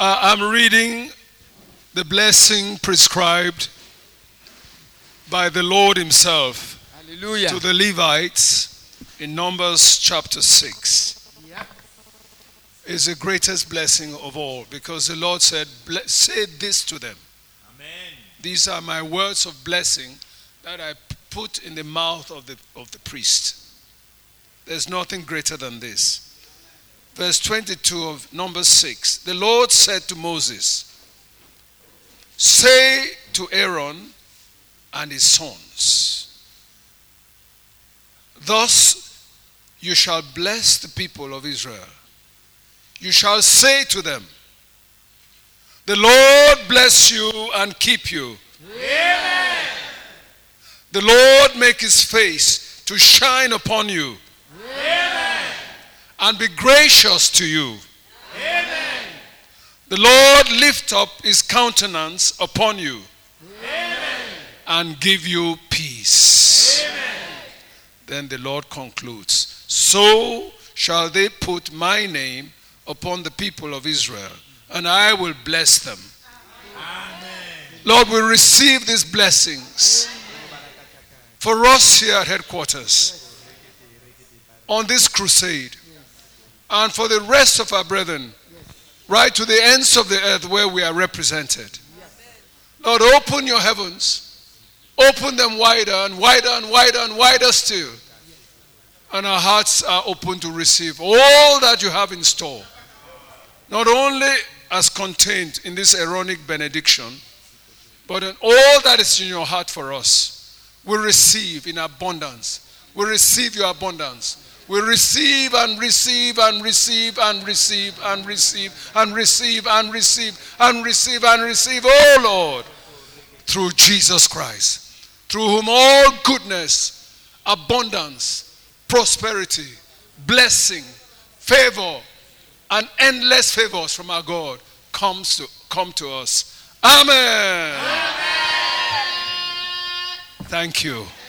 I'm reading the blessing prescribed by the Lord himself Hallelujah. to the Levites in Numbers chapter 6. Yeah. Is the greatest blessing of all, because the Lord said, say this to them. Amen. These are my words of blessing that I put in the mouth of the priest. There's nothing greater than this. Verse 22 of Numbers 6. The Lord said to Moses, say to Aaron and his sons, thus you shall bless the people of Israel. You shall say to them, the Lord bless you and keep you. Amen. The Lord make his face to shine upon you. Amen. And be gracious to you. Amen. The Lord lift up his countenance upon you. Amen. And give you peace. Amen. Then the Lord concludes, so shall they put my name upon the people of Israel, and I will bless them. Amen. Lord, we receive these blessings for us here at headquarters on this crusade, and for the rest of our brethren right to the ends of the earth where we are represented. Lord, open your heavens, open them wider and wider and wider and wider still, and our hearts are open to receive all that you have in store, not only as contained in this Aaronic benediction, but in all that is in your heart for us. We receive in abundance. We receive your abundance. We receive and receive and receive and receive and receive and receive and receive and receive and receive, oh Lord, through Jesus Christ, through whom all goodness, abundance, prosperity, blessing, favor, and endless favors from our God come to us. Amen. Amen. Thank you.